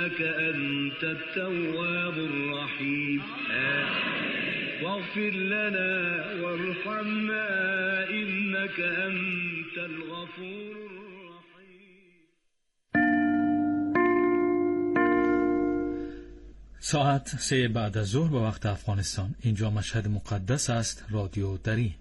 إنك أنت التواب الرحيم واغفر لنا وارحمنا إنك أنت الغفور الرحيم. ساعت 3 بعد از ظهر به وقت افغانستان. اینجا مشهد مقدس است. رادیو دری.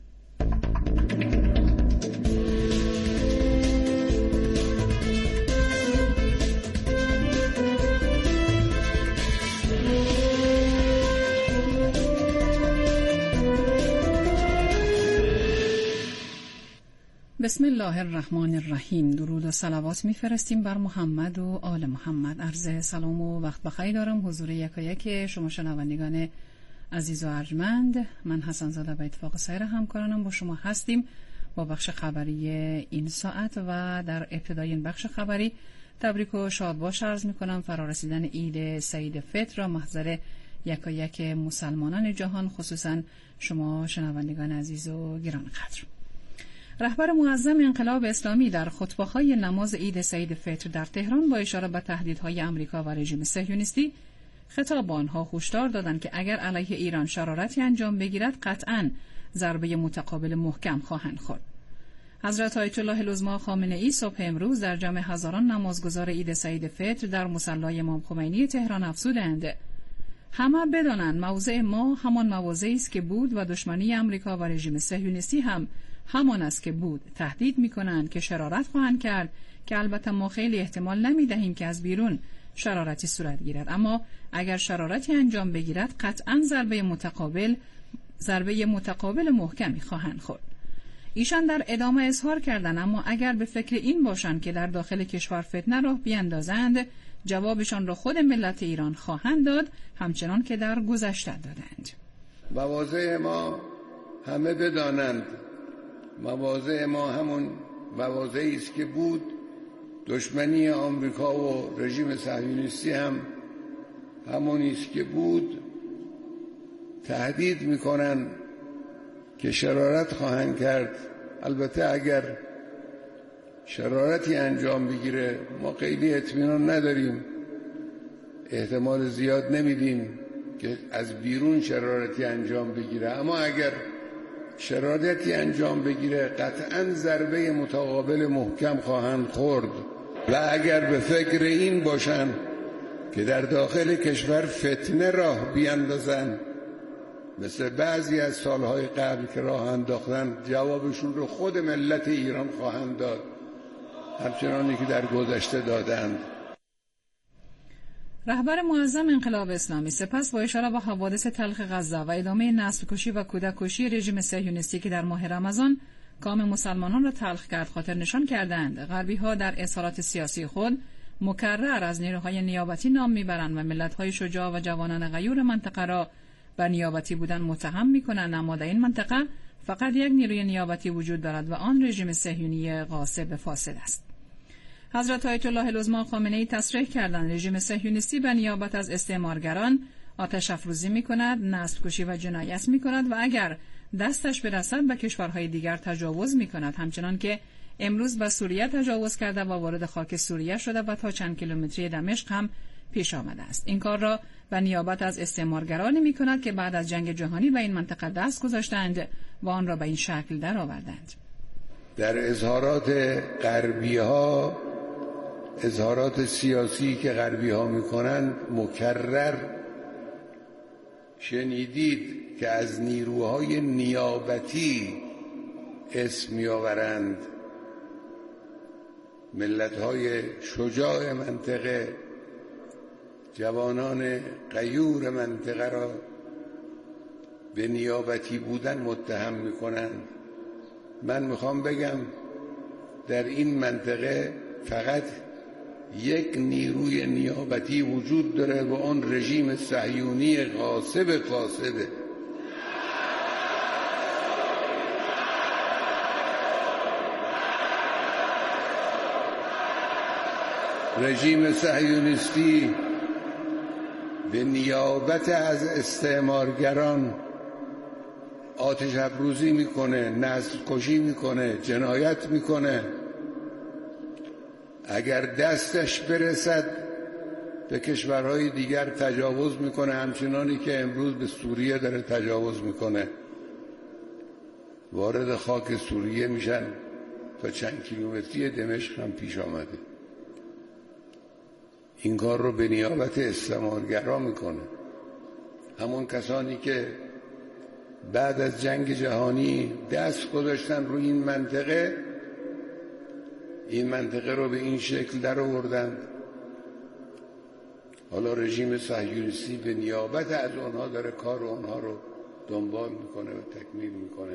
بسم الله الرحمن الرحیم. درود و صلوات میفرستیم بر محمد و آل محمد. عرض سلام و وقت بخیر دارم حضور یکایک شما شنوندگان عزیز و ارجمند. من حسن زاده به اتفاق سایر همکارانم با شما هستیم با بخش خبری این ساعت و در ابتدای این بخش خبری تبریک و شادباش عرض میکنم فرارسیدن عید سعید فطر را محضر یکایک مسلمانان جهان، خصوصا شما شنوندگان عزیز و گرانقدر. رهبر معظم انقلاب اسلامی در خطبه‌های نماز عید سعید فطر در تهران با اشاره به تهدیدهای آمریکا و رژیم صهیونیستی خطاب به آنها هشدار دادند که اگر علیه ایران شرارتی انجام بگیرد قطعاً ضربه متقابل محکم خواهند خورد. حضرت آیت الله العظما خامنه‌ای صبح امروز در جمع هزاران نمازگزار عید سعید فطر در مصلی امام خمینی تهران افزودند: همه بدانند موضع ما همان موضعی است که بود و دشمنی آمریکا و رژیم صهیونیستی هم همان است که بود. تهدید می‌کنند که شرارت خواهند کرد که البته ما خیلی احتمال نمی‌دهیم که از بیرون شرارتی صورت گیرد، اما اگر شرارتی انجام بگیرد قطعاً ضربه متقابل محکمی خواهند خورد. ایشان در ادامه اظهار کردند اما اگر به فکر این باشند که در داخل کشور فتنه راه بیندازند جوابشان را خود ملت ایران خواهند داد، همچنان که در گذشته دادند. مواضع ما همه بدانند مواضع ما همون مواضعی است که بود. دشمنی آمریکا و رژیم صهیونیستی هم همونی است که بود. تهدید میکنن که شرارت خواهند کرد. البته اگر شرارتی انجام بگیره ما خیلی اطمینان نداریم، احتمال زیاد نمیدیم که از بیرون شرارتی انجام بگیره، اما اگر شرارتی انجام بگیره قطعاً ضربه متقابل محکم خواهند خورد. و اگر به فکر این باشن که در داخل کشور فتنه راه بیندازن مثل بعضی از سالهای قبل که راه انداختن، جوابشون رو خود ملت ایران خواهند داد، همچنانی که در گذشته دادند. رهبر معظم انقلاب اسلامی سپس با اشاره به حوادث تلخ غزه و ادامه نسل کشی و کودک کشی رژیم صهیونیستی که در ماه رمضان کام مسلمانان را تلخ کرد خاطر نشان کردند غربی‌ها در اظهارات سیاسی خود مکرر از نیروهای نیابتی نام میبرند و ملت‌های شجاع و جوانان غیور منطقه را به نیابتی بودن متهم می‌کنند، اما در این منطقه فقط یک نیروی نیابتی وجود دارد و آن رژیم صهیونی غاصب فاسد است. حضرت آیت الله العظما خامنه‌ای تصریح کردند رژیم صهیونیستی به نیابت از استعمارگران آتش افروزی می‌کند، نسل کشی و جنایت می‌کند و اگر دستش برسد به کشورهای دیگر تجاوز می‌کند، همچنان که امروز به سوریه تجاوز کرده و وارد خاک سوریه شده و تا چند کیلومتری دمشق هم پیش آمده است. این کار را به نیابت از استعمارگرانی می‌کند که بعد از جنگ جهانی به این منطقه دست گذاشتند و آن را به این شکل درآوردند. در اظهارات غربی‌ها، اظهارات سیاسی که غربی‌ها می‌کنند، مکرر شنیدید که از نیروهای نیابتی اسم می‌آورند. ملت‌های شجاع منطقه، جوانان غیور منطقه را به نیابتی بودن متهم می‌کنند. من می‌خوام بگم در این منطقه فقط یک نیروی نیابتی وجود داره و اون رژیم صهیونی غاصب فاسده. رژیم صهیونیستی به نیابت از استعمارگران آتش افروزی میکنه، نسل کشی میکنه، جنایت میکنه. اگر دستش برسد به کشورهای دیگر تجاوز میکنه، همچنانی که امروز به سوریه داره تجاوز میکنه. وارد خاک سوریه میشن، تا چند کیلومتری دمشق هم پیش آمده. این کار رو به نیابت استعمارگرا میکنه. همون کسانی که بعد از جنگ جهانی دست گذاشتن روی این منطقه رو به این شکل در آوردند. حالا رژیم صهیونیستی به نیابت از اونها داره کار اونها رو دنبال میکنه و تکمیل میکنه.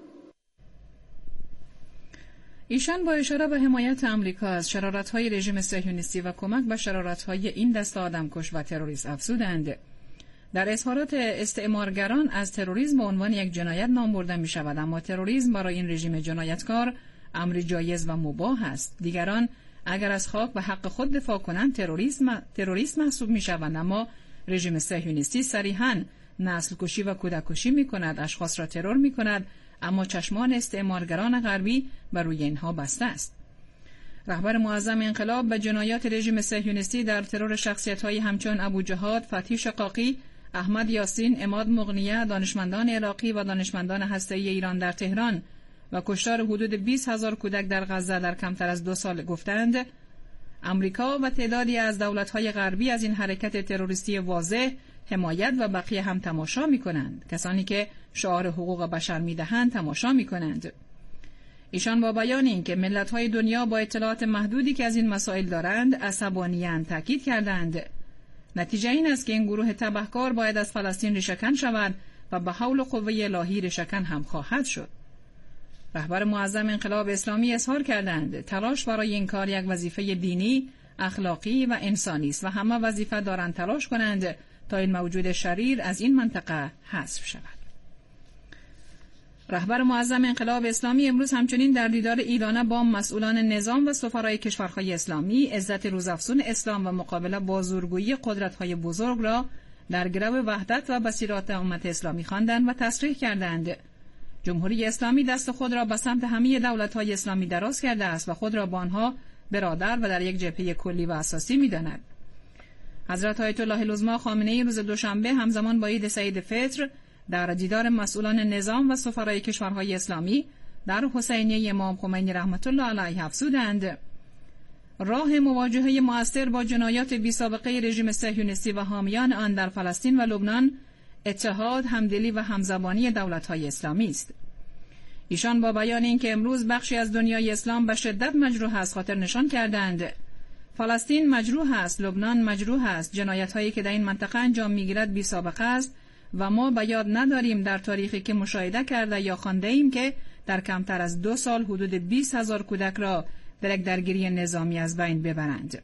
ایشان با اشاره به حمایت امریکا از شرارت‌های رژیم صهیونیستی و کمک به شرارت‌های این دست آدمکش و تروریست افزودند. در اظهارات استعمارگران از تروریسم به عنوان یک جنایت نام برده می شود، اما تروریسم برای این رژیم جنایتکار امری جایز و مباح است. دیگران اگر از خاک و حق خود دفاع کنند تروریست محسوب می شوند، اما رژیم صهیونیستی صریحاً نسل کشی و کودک کشی می کند، اشخاص را ترور می کند، اما چشمان استعمارگران غربی بر روی اینها بسته است. رهبر معظم انقلاب به جنایات رژیم صهیونیستی در ترور شخصیت‌های همچون ابوجهاد، فتحی شقاقی، احمد یاسین، عماد مغنیه، دانشمندان عراقی و دانشمندان هسته‌ای ایران در تهران و کشتار حدود 20,000 کودک در غزه در کمتر از 2 سال گفتند امریکا و تعدادی از دولت‌های غربی از این حرکت تروریستی واضح حمایت و بقیه هم تماشا می‌کنند. کسانی که شعار حقوق بشر می‌دهند تماشا می‌کنند. ایشان با بیان اینکه ملت‌های دنیا با اطلاعات محدودی که از این مسائل دارند عصبانی‌اند تاکید کردند. نتیجه این است که این گروه تبهکار باید از فلسطین ریشه‌کن شود و به حول و قوه الهی ریشه‌کن هم خواهد شد. رهبر معظم انقلاب اسلامی اظهار کردند تلاش برای این کار یک وظیفه دینی، اخلاقی و انسانی است و همه وظیفه دارند تلاش کنند تا این موجود شریر از این منطقه حذف شود. رهبر معظم انقلاب اسلامی امروز همچنین در دیدار ایرانه با مسئولان نظام و سفرای کشورهای اسلامی عزت روزافزون اسلام و مقابله با زورگویی قدرت‌های بزرگ را در گرو وحدت و بصیرت امت اسلامی خواندند و تصریح کردند. جمهوری اسلامی دست خود را به سمت همه دولت‌های اسلامی دراز کرده است و خود را با آنها برادر و در یک جبهه کلی و اساسی می‌داند. حضرت آیت الله العظما خامنه‌ای روز دوشنبه همزمان با عید سعید فطر در دیدار مسئولان نظام و سفرای کشورهای اسلامی در حسینیه امام خمینی رحمت الله علیه افزودند راه مواجهه مؤثر با جنایات بی‌سابقه رژیم صهیونیستی و حامیان آن در فلسطین و لبنان اتحاد، همدلی و همزبانی دولت‌های اسلامی است. ایشان با بیان اینکه امروز بخشی از دنیای اسلام به شدت مجروح است خاطر نشان کردند فلسطین مجروح است، لبنان مجروح است، جنایت‌هایی که در این منطقه انجام می‌گیرد بی‌سابقه است و ما به یاد نداریم در تاریخی که مشاهده کرده یا خوانده ایم که در کمتر از 2 سال حدود 20,000 کودک را در یک درگیری نظامی از بین ببرند.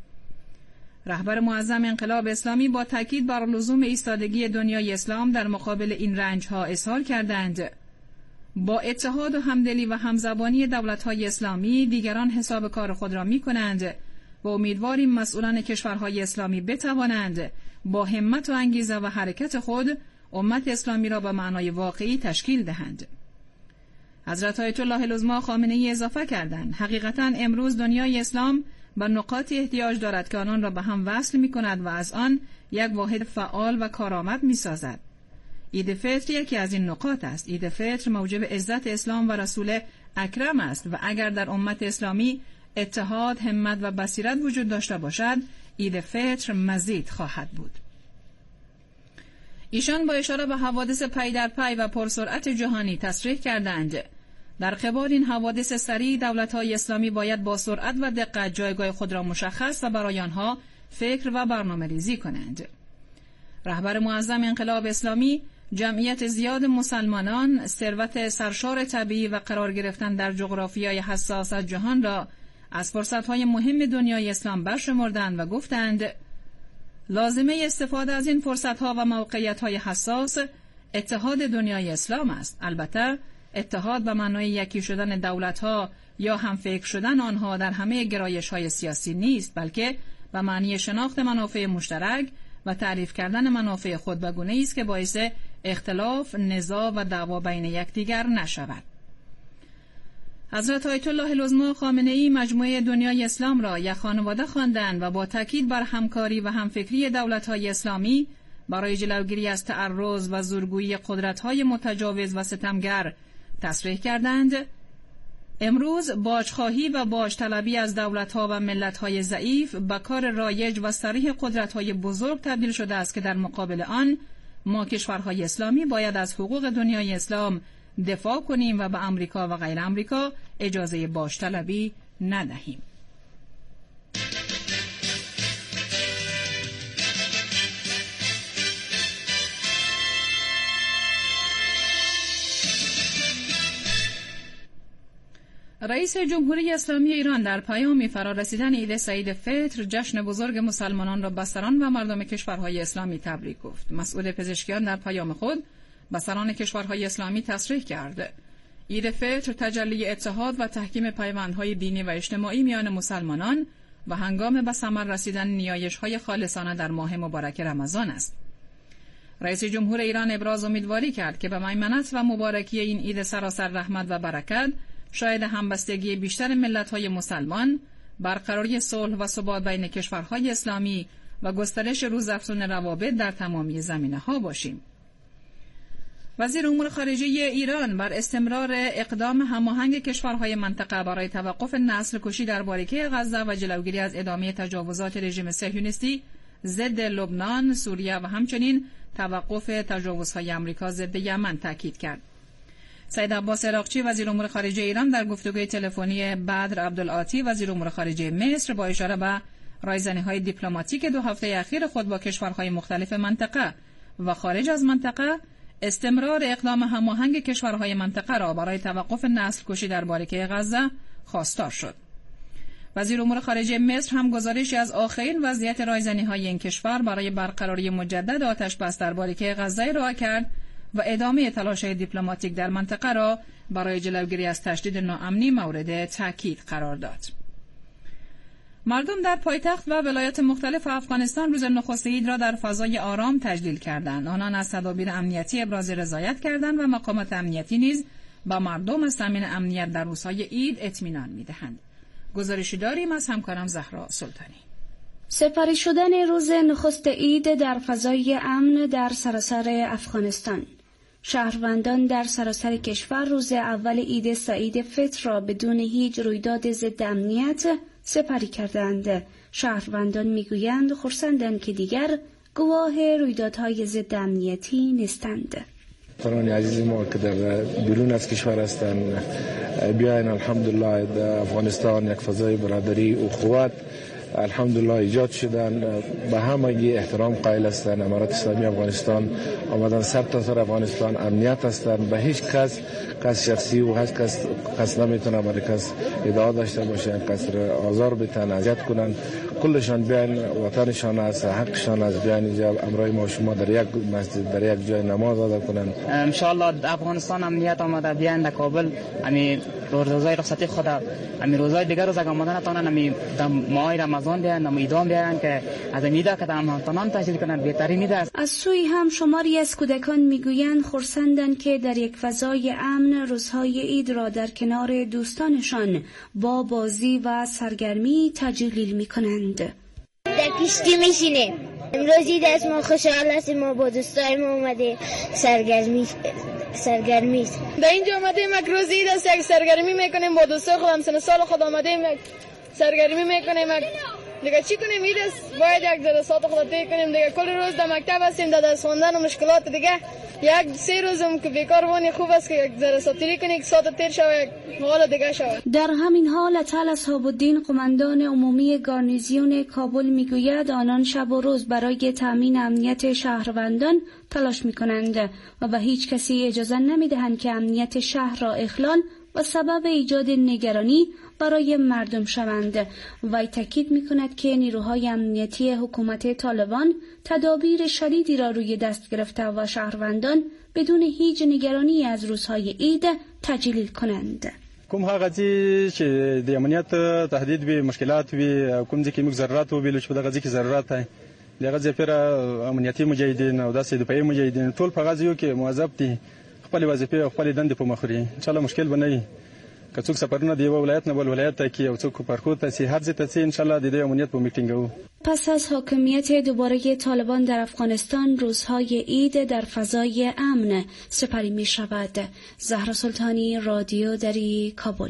رهبر معظم انقلاب اسلامی با تاکید بر لزوم ایستادگی دنیای اسلام در مقابل این رنج‌ها اظهار کردند با اتحاد و همدلی و همزبانی دولت‌های اسلامی دیگران حساب کار خود را می‌کنند و امیدواریم مسئولان کشورهای اسلامی بتوانند با همت و انگیزه و حرکت خود امت اسلامی را به معنای واقعی تشکیل دهند. حضرت آیت الله العظما خامنه‌ای اضافه کردند حقیقتاً امروز دنیای اسلام به نقاطی احتیاج دارد که آنان را به هم وصل می‌کند و از آن یک واحد فعال و کارآمد می‌سازد. عید فطر یکی از این نقاط است. عید فطر موجب عزت اسلام و رسول اکرم است و اگر در امت اسلامی اتحاد، همت و بصیرت وجود داشته باشد، عید فطر مزید خواهد بود. ایشان با اشاره به حوادث پی در پی و پرسرعت جهانی تصریح کردند در قبال این حوادث سریع دولت‌های اسلامی باید با سرعت و دقت جایگاه خود را مشخص و برای آنها فکر و برنامه‌ریزی کنند. رهبر معظم انقلاب اسلامی جمعیت زیاد مسلمانان، ثروت سرشار طبیعی و قرار گرفتن در جغرافیای حساس از جهان را از فرصت‌های مهم دنیای اسلام برشمردند و گفتند لازمه استفاده از این فرصت‌ها و موقعیت‌های حساس اتحاد دنیای اسلام است. البته اتحاد به معنای یکی شدن دولت‌ها یا همفکر شدن آنها در همه گرایش‌های سیاسی نیست، بلکه به معنی شناخت منافع مشترک و تعریف کردن منافع خود به گونه‌ای است که باعث اختلاف، نزاع و دعوا بین یکدیگر نشود. حضرت آیت الله العظما خامنه‌ای مجموعه دنیای اسلام را یک خانواده خواندند و با تاکید بر همکاری و همفکری دولت‌های اسلامی برای جلوگیری از تعرض و زورگویی قدرت‌های متجاوز و ستمگر تصریح کردند: امروز باجخواهی و باجطلبی از دولت‌ها و ملت‌های ضعیف به کار رایج و صریح قدرت‌های بزرگ تبدیل شده است که در مقابل آن ما کشورهای اسلامی باید از حقوق دنیای اسلام دفاع کنیم و به امریکا و غیر امریکا اجازه باجطلبی ندهیم. رئیس جمهوری اسلامی ایران در پیام فرارسیدن عید سعید فطر جشن بزرگ مسلمانان را به سران و مردم کشورهای اسلامی تبریک گفت. مسئول پزشکیان در پیام خود به سران کشورهای اسلامی تصریح کرد: عید فطر تجلی اتحاد و تحکیم پیوندهای دینی و اجتماعی میان مسلمانان و هنگام به ثمر رسیدن نیایش‌های خالصانه در ماه مبارک رمضان است. رئیس جمهور ایران ابراز امیدواری کرد که به میمنت و مبارکی این عید سراسر رحمت و برکت شاید همبستگی بیشتر ملت‌های مسلمان، برقراری صلح و ثبات بین کشورهای اسلامی و گسترش روزافزون روابط در تمامی زمینه‌ها باشیم. وزیر امور خارجه ایران بر استمرار اقدام هماهنگ کشورهای منطقه برای توقف نسل کشی در باریکه غزه و جلوگیری از ادامه تجاوزات رژیم صهیونیستی ضد لبنان، سوریه و همچنین توقف تجاوزهای آمریکا ضد یمن تاکید کرد. سید عباس عراقچی وزیر امور خارجه ایران در گفتگوی تلفنی بدر عبدالعاطی وزیر امور خارجه مصر با اشاره به رایزنی‌های دیپلماتیک 2 هفته اخیر خود با کشورهای مختلف منطقه و خارج از منطقه استمرار اقدام هماهنگ کشورهای منطقه را برای توقف نسل کشی در باریکه غزه خواستار شد. وزیر امور خارجه مصر هم گزارشی از آخرین وضعیت رایزنی‌های این کشور برای برقراری مجدد آتش بس در باریکه غزه ارائه کرد و ادامه تلاش‌های دیپلماتیک در منطقه را برای جلوگیری از تشدید ناامنی مورد تاکید قرار داد. مردم در پایتخت و ولایات مختلف افغانستان روز نخست عید را در فضای آرام تجلیل کردند. آنان از تدابیر امنیتی ابراز رضایت کردند و مقامات امنیتی نیز با مردم از تامین امنیت در روزهای عید اطمینان می‌دهند. گزارشی داریم از همکارم زهرا سلطانی. سپری شدن روز نخست عید در فضای امن در سراسر افغانستان. شهروندان در سراسر کشور روز اول عید سعید فطر را بدون هیچ رویداد ضد امنیت سپری کردند. شهروندان میگویند خرسندند که دیگر گواه رویدادهای ضد امنیتی نیستند. تران عزیز ما که در بیرون از کشور هستند بیاین الحمدلله در افغانستان یک فضای برادری و اخوت الحمدلله ایجاد شدن، به همگی احترام قائل هستند. امارات اسلامی افغانستان آمدن سرتاسر افغانستان امنیت هستند، به هیچ کس شخصی و هیچ کس نمیتونه برای کس ادعا داشته باشه، کس را آزار بتن، اذیت کنن. کلشان بیان وطنشان است، حقشان است، بیان اینجا امرای ما شما در یک مسجد در یک جای نماز ادا کنن. ان شاء الله افغانستان امنیت آمده بیان در کابل امی روزای رخصتی خود امی روزای دیگر روز آمدن تانن امی ماه رمضان بیان امی ایدام بیان که از امیدا که تمام تشکیل کنند بهترین ایده است. از سوی هم شماری از کودکان میگویند خرسندند که در یک فضای امن روزهای عید را در کنار دوستانشان با بازی و سرگرمی تجلیل میکنند. در کشتی میشینیم. امروز عید است، ما خوشحال هستیم، ما با دوستای ما اومده سرگرمی در اینجا اومدیم یک روز عید است، یک سرگرمی میکنیم با دوستای خودم سن سال خود اومدیم یک سرگرمی میکنیم. دیگه چی کنیم؟ عید است، باید یک جلسات خود طی کنیم. دیگه کل روز در مکتب هستیم، در درس خواندن و مشکلات دیگه. یک 3 روزم که بیکار وانی خوب است که یک جلسات طی کنیم، یک ساعت تیر شود، یک حال دیگه شود. در همین حال اطهر اصحاب الدین قماندان عمومی گارنیزیون کابل میگوید آنان شب و روز برای تامین امنیت شهروندان تلاش میکنند و به هیچ کسی اجازه نمیدهند که امنیت شهر را اخلال و سبب ایجاد نگرانی برای مردم شوند. وی تاکید می‌کند که نیروهای امنیتی حکومت طالبان تدابیر شدیدی را روی دست گرفته و شهروندان بدون هیچ نگرانی از روزهای عید تجلیل کنند. کوم هغه چې د امنیت تهدید به مشکلات وي کوم ځکه موږ ضرورت وبیل چې په دغه ځکه ضرورت دی دغه ځپره امنیتي مجاهدین او داسې د پای مجاهدین ټول په غزيو کې موظف دي خپل وظیفه او خپل دند په مخوري ان شاء الله مشکل بنئ که څوک سفرونه دی ولایت نه بل ولایت ته کې او څوک پرخود ته سي هر ځای ته ان شاء الله د دې امنیت په میټینګ. پس از حاکمیت دوباره طالبان در افغانستان روزهای عید در فضای امن سپری می شود. زهرا سلطانی، رادیو دری، کابل.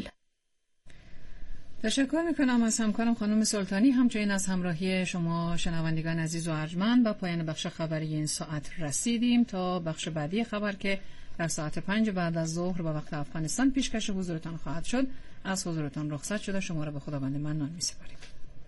تشکر میکنم از همکارم خانم سلطانی، همچنین از همراهی شما شنوندگان عزیز و ارجمند. به پایان بخش خبری این ساعت رسیدیم. تا بخش بعدی خبر که در ساعت 5 بعد از ظهر به وقت افغانستان پیشکش حضورتان خواهد شد، از حضورتان رخصت شده شما را به خداوند منان می‌سپاریم.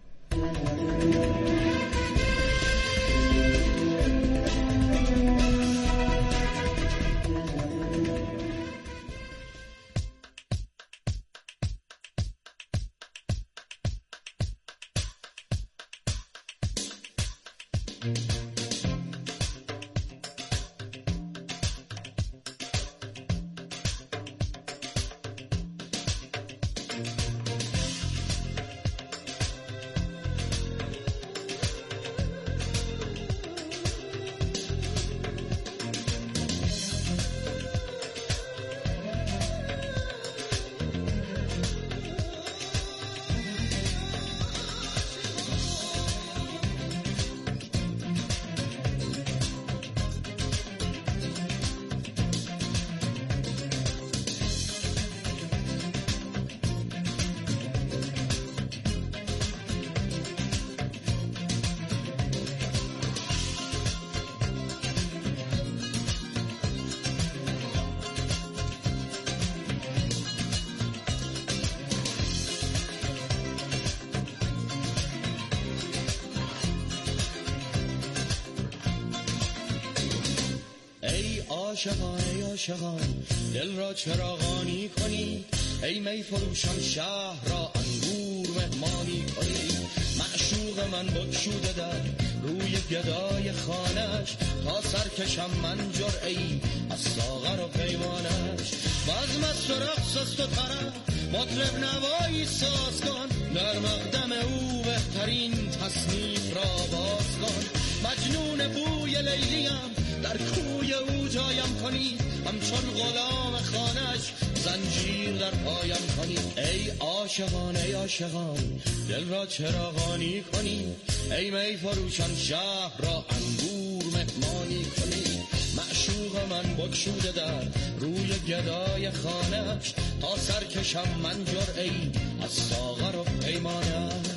عاشقان ای عاشقان دل را چراغانی کنید، ای می فروشان شهر را انگور مهمانی کنید. معشوق من بگشوده در روی گدای خانش، تا سرکشم من جرعه‌ای از ساغر و پیمانش. باز مست و رقص است و طرب مطرب نوایی ساز کن، در مقدم او بهترین تصنیف را باز کن. مجنون بوی لیلیم در کوی او جایم کنید، همچون غلام خانش زنجیر در پایم کنید. ای عاشقان ای عاشقان دل را چراغانی کنید، ای می فروشان شهر را انگور مهمانی کنید. معشوق من بگشوده در روی گدای خانش، تا سرکشم من جرعه‌ای از ساغر و پیمانش.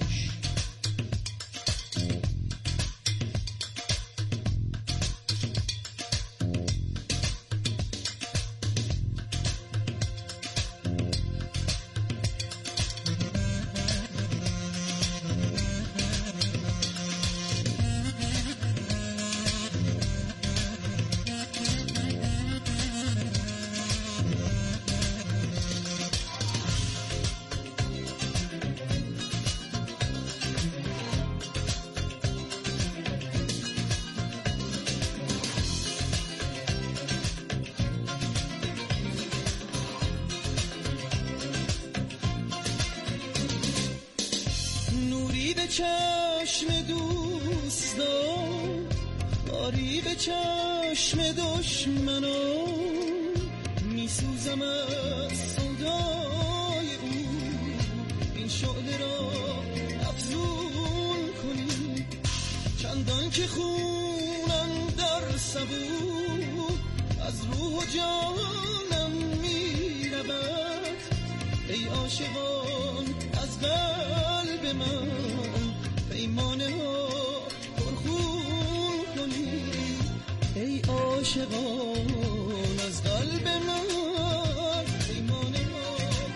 چشم دوستان آری به چشم دشمنان، میسوزم از سودای او، این شعله را افزون کنی. چندان که خونم در سبو از روح و جانم میرود، ای عاشقان از قلب من پیمانه ها پرخون کنید. ای عاشقان از قلب من پیمانه ها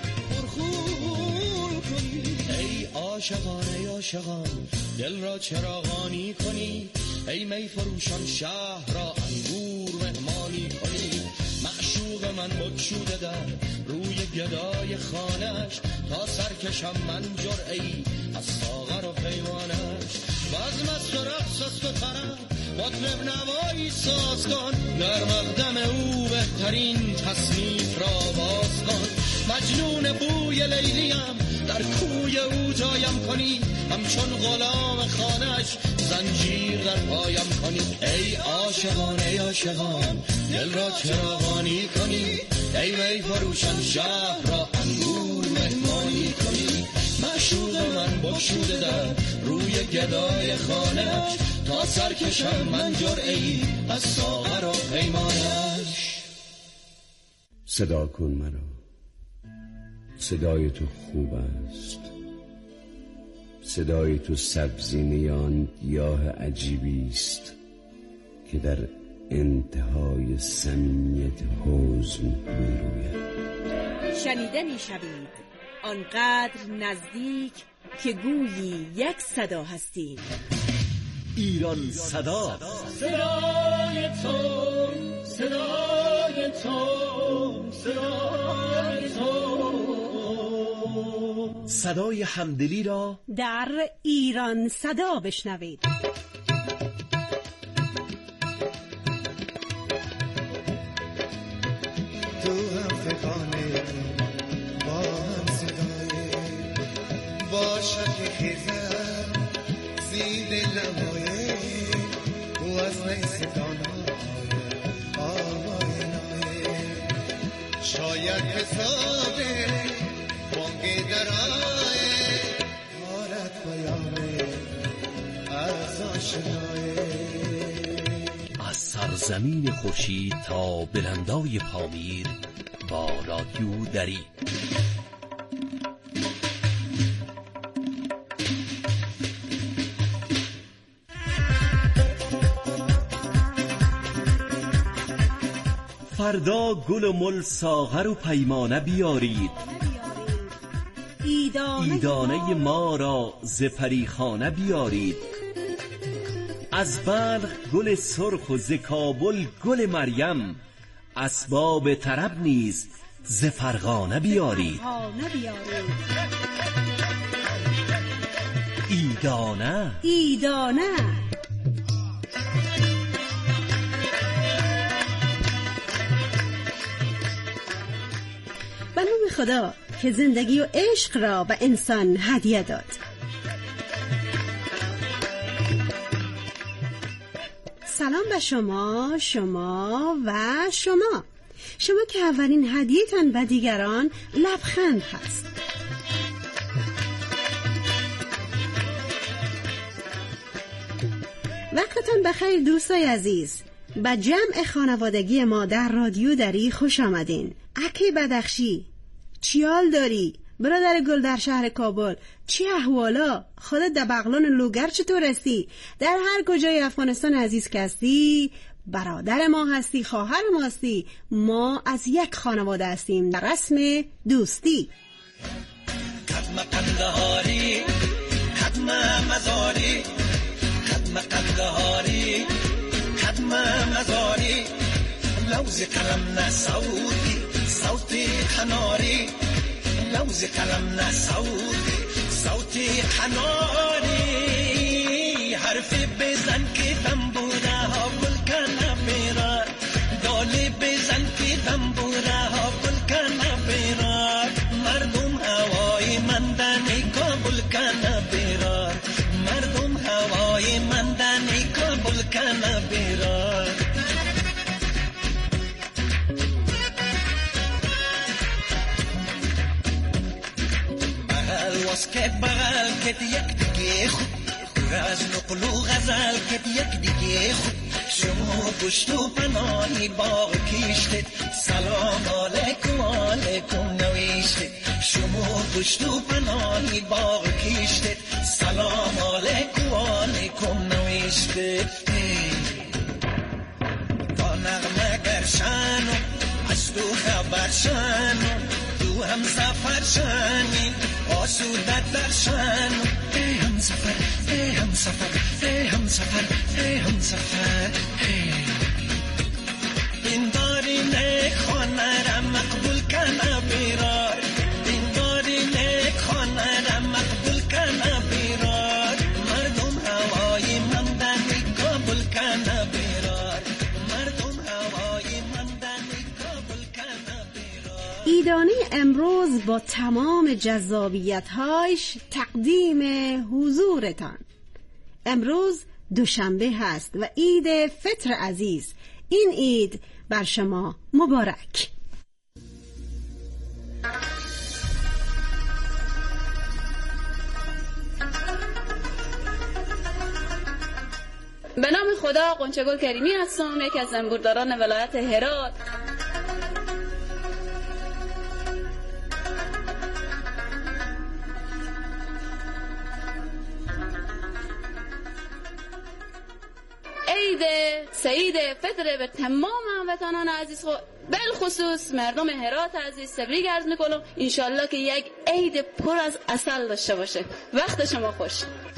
پرخون کنید. ای عاشقان ای عاشقان دل را چراغانی کنید، ای می فروشان شهر را انگور مهمانی کنید. معشوق من بگشوده در روی گدای خانش، تا سرکشم من جرعه‌ای از ساغر و پیمانش. باز مست و رقص است و طرب مطرب نوایی ساز کن، در مقدم او بهترین تصنیف را باز کن. مجنون بوی لیلیم در کوی او جایم کنی، همچون غلام خانش زنجیر در پایم کنی. ای عاشقان ای عاشقان دل را چراغانی کنی، ای می فروشان شهر را انگور مهمانی کنی. معشوق من بگشوده در روی گدای خانه‌اش، تا سرکشم من جرعه‌ای از ساغر و پیمانش. صدا کن مرا، صدای تو خوب است، صدای تو سبزینه آن گیاه عجیبی است که در انتهای صمیمیت حزن می‌روید. شنیده می‌شوید آنقدر نزدیک که گویی یک صدا هستید. ایران صدا. صدای تو، صدای تو، صدای تو. صدای همدلی را در ایران صدا بشنوید. تو هم فکانه با هم صدای باشد خیزم زید لبای و از نیستانای آوای شاید حسابه بانگ درای مارد بیامه از آشنای. از سرزمین خورشید تا بلندای پامیر با رادیو دری. فردا گل و مل ساغر و پیمانه بیارید، ایدانه ما را ز پریخانه بیارید. از بلخ گل سرخ و ز کابل گل مریم، اسباب طرب نیز ز فرغانه بیارید. ایدانه به نام خدا که زندگی و عشق را به انسان هدیه داد. سلام به شما و شما که اولین هدیه‌تان به دیگران لبخند هست. وقتتان بخیر دوستای عزیز. به جمع خانوادگی ما در رادیو دری خوش آمدین. اکی بدخشی، چیال داری؟ برادر گل در شهر کابل، چی احوالا؟ خودت در بغلان لوگر چطور هستی؟ در هر کجای افغانستان عزیز که هستی، برادر ما هستی، خواهر ما هستی، ما از یک خانواده هستیم در رسم دوستی. قدم قندهاری، قدم مزاری، قدم قندهاری، قدم مزاری، لوز قلم نسودی، صوتی خناری، لوز قلم نسودی، صوتی خناری. حرفی بزن که دنبوره ها گل کنه بیرار، دالی بزن که دنبوره ها گل کنه بیرار. مردم هوای مندنی کابل کنه بیرار، مردم هوای مندنی کابل کنه بیرار. بغل کت یک دیگه خود از نقل و غزل کت یک دیگه خود. شما پشت و پناهی باغ کشتید، سلام علیکم علیکم نوشتید. شما پشت و پناهی باغ کشتید، سلام علیکم علیکم نوشتید. با نغمه گرشن از تو خبر شن، تو هم سفر شنین آسودت درشن. ای هم سفر، ای هم سفر، ای هم سفر، ای هم سفر. این داری نیک خانه را مقبول کنه بیرار، این داری نیک خانه را مقبول کنه بیرار. مردم هوای مندنی قبول کنه بیرار، مردم هوای مندنی قبول کنه بیرار. ایدانه امروز با تمام جذابیت‌هاش تقدیم حضورتان. امروز دوشنبه هست و عید فطر عزیز. این عید بر شما مبارک. به نام خدا، قنچه‌گل کریمی هستم، یکی از زنبورداران ولایت هرات. عید سعید فطر به تمام هموطنان عزیز خود، بالخصوص مردم هرات عزیز تبریک عرض میکنم. انشالله که یک عید پر از عسل داشته باشه. وقت شما خوش.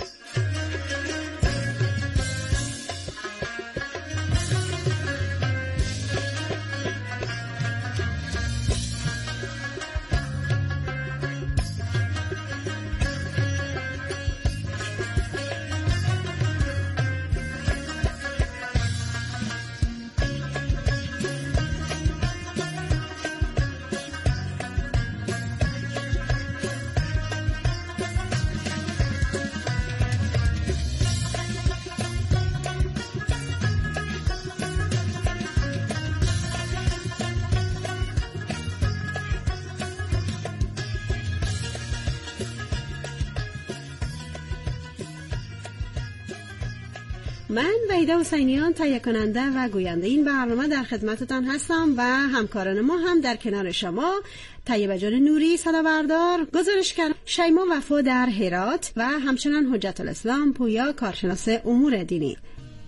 من وحیده حسینیان تهیه کننده و گوینده این برنامه در خدمتتان هستم و همکاران ما هم در کنار شما. طیبه جان نوری صدابردار، گزارشگر شیما وفا در هرات و همچنان حجت الاسلام پویا کارشناس امور دینی.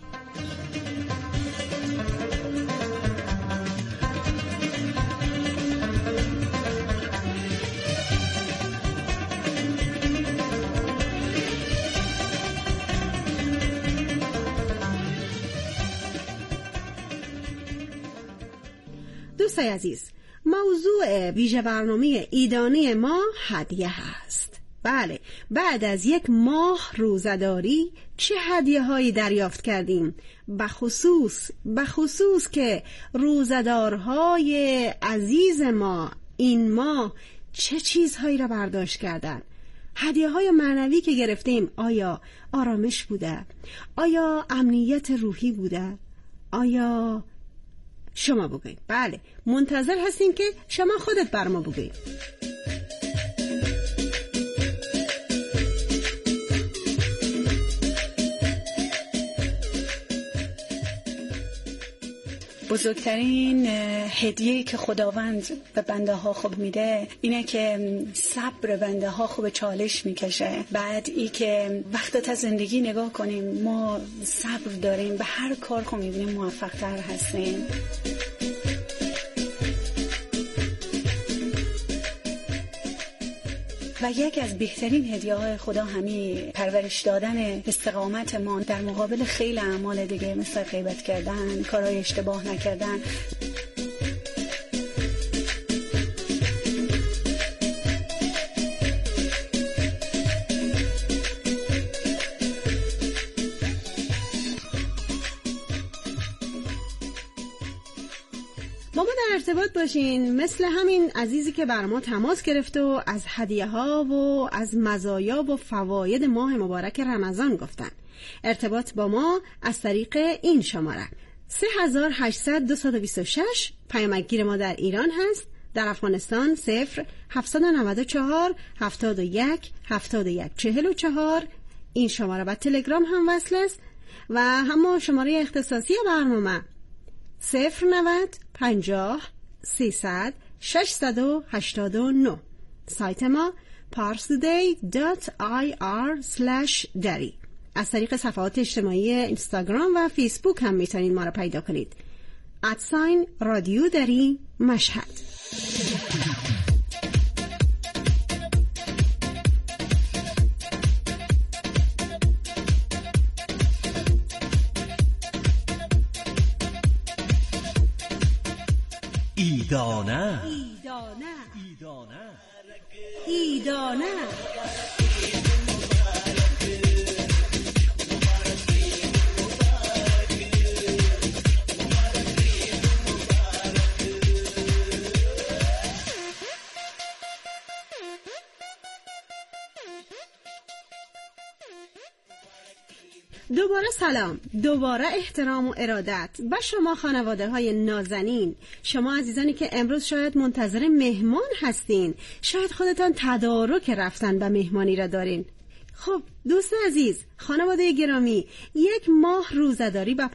دوستای عزیز، موضوع ویژه برنامه ایدانه ما هدیه هست. بله، بعد از یک ماه روزه‌داری چه هدیه هایی دریافت کردیم؟ بخصوص که روزه‌دارهای عزیز ما این ماه چه چیزهایی را برداشت کردند؟ هدیه های معنوی که گرفتیم آیا آرامش بوده؟ آیا امنیت روحی بوده؟ آیا شما بگوید؟ بله، منتظر هستیم که شما خودت بر ما بگوید. بزرگترین هدیه‌ای که خداوند به بنده ها خوب میده اینه که صبر بنده ها خوب چالش میکشه. بعد ای که وقت از زندگی نگاه کنیم، ما صبر داریم، به هر کار خوب میبینیم موفق تر هستیم. و یکی از بهترین هدیه‌های خدا همین پرورش دادن استقامت ما در مقابل خیلی اعمال دیگه، مثل غیبت کردن، کارهای اشتباه نکردن. ارتباط باشین مثل همین عزیزی که بر ما تماس گرفته و از هدیه ها و از مزایا و فواید ماه مبارک رمضان گفتن. ارتباط با ما از طریق این شماره 3800-226. پیامگیر ما در ایران هست. در افغانستان 0-794-71-71-44. این شماره و تلگرام هم وصل است و هم شماره اختصاصی برنامه 090-50-300-689. سایت ما parstoday.ir/dari. از طریق صفحات اجتماعی اینستاگرام و فیسبوک هم میتونید ما را پیدا کنید. رادیو دری مشهد. ایدانه دوباره سلام، دوباره احترام و ارادت و شما خانواده های نازنین، شما عزیزانی که امروز شاید منتظر مهمان هستین، شاید خودتان تدارک رفتن و مهمانی را دارین. خب دوست عزیز، خانواده گرامی، یک ماه روزه‌داری و